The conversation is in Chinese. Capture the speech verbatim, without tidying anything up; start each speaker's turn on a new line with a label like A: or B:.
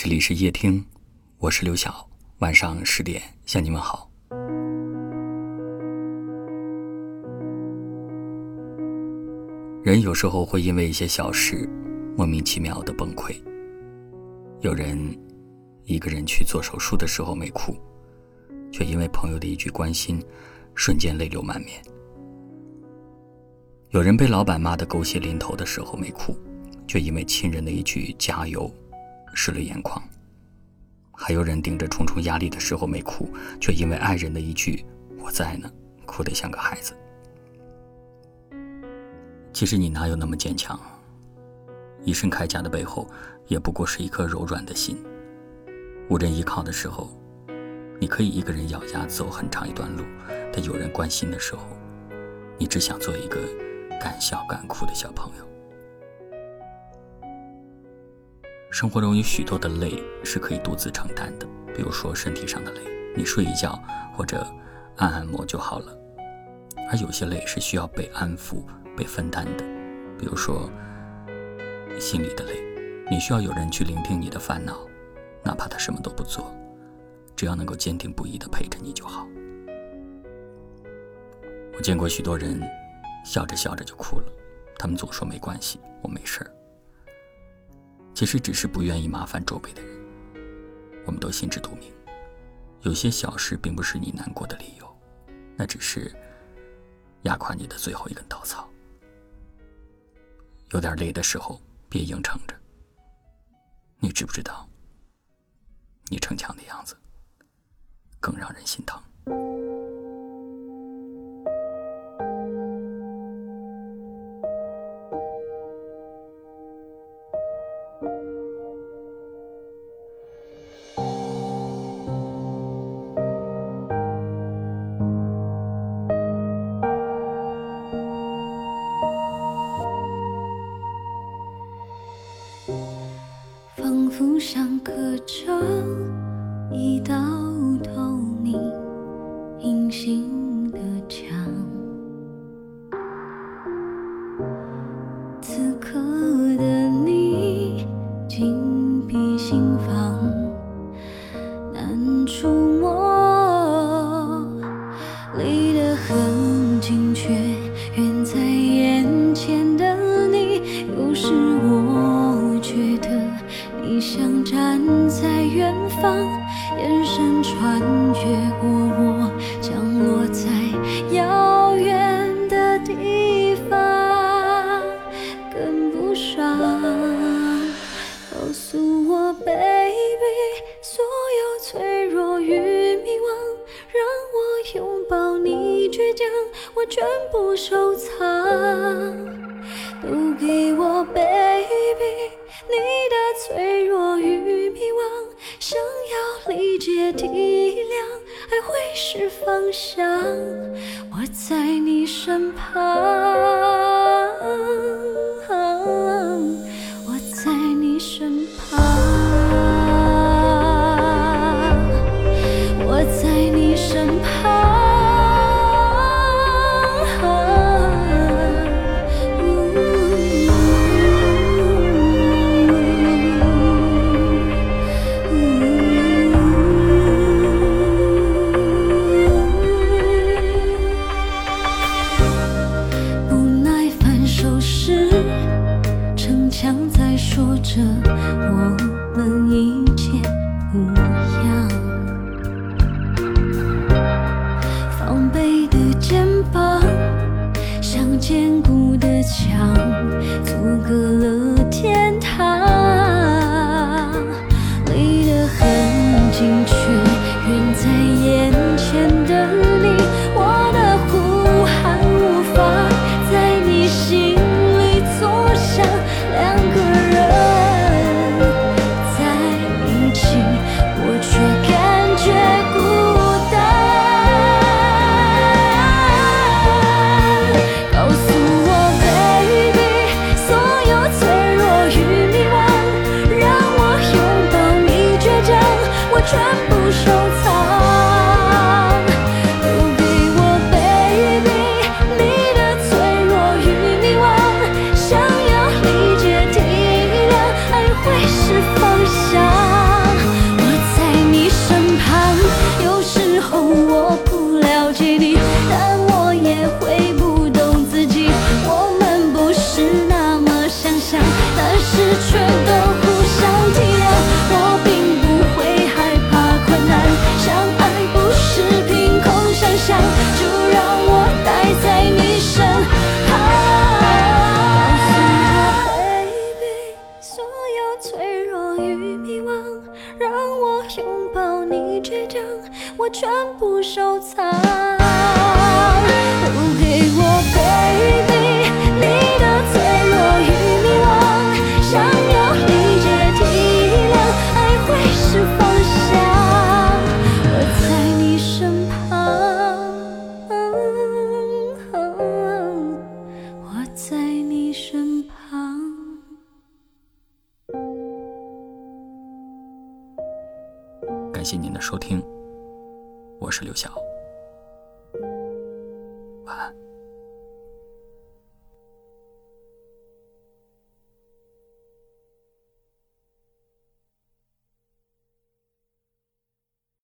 A: 这里是夜听，我是刘晓，晚上十点向你们好。人有时候会因为一些小事莫名其妙的崩溃。有人一个人去做手术的时候没哭，却因为朋友的一句关心瞬间泪流满面。有人被老板骂得狗血淋头的时候没哭，却因为亲人的一句加油湿了眼眶。还有人顶着重重压力的时候没哭，却因为爱人的一句我在呢哭得像个孩子。其实你哪有那么坚强，一身铠甲的背后也不过是一颗柔软的心。无人依靠的时候，你可以一个人咬牙走很长一段路，但有人关心的时候，你只想做一个敢笑敢哭的小朋友。生活中有许多的累是可以独自承担的，比如说身体上的累，你睡一觉或者按按摩就好了。而有些累是需要被安抚被分担的，比如说心里的累，你需要有人去聆听你的烦恼，哪怕他什么都不做，只要能够坚定不移地陪着你就好。我见过许多人笑着笑着就哭了，他们总说没关系，我没事儿。其实只是不愿意麻烦周围的人。我们都心知肚明，有些小事并不是你难过的理由，那只是压垮你的最后一根稻草。有点累的时候别硬撑着，你知不知道你逞强的样子更让人心疼。
B: 仿佛上刻着一道透明隐形的墙，此刻的你紧闭心房，难触摸，离得很近却远在眼前的你，有时我觉得你像站在远方，眼神穿越过我，降落在遥远的地方，跟不上。告诉我 baby， 所有脆弱与迷惘，让我拥抱你倔强，我全部收藏，都给我 baby，你的脆弱与迷惘，想要理解体谅，爱会是方向，我在你身旁，我在你身旁，我在你身旁。说着我们一切不一样，防备的肩膀像坚固的墙，阻隔了天堂，离得很近却远在眼前的你，我的呼喊无法在你心里作响，两个人脆弱望，让我拥抱你倔强，我全部收藏。给我 baby 你的脆弱与迷惘，想要理解体谅，爱会是方向。我在你身旁，我在你身旁。
A: 感谢您的收听，我是刘晓。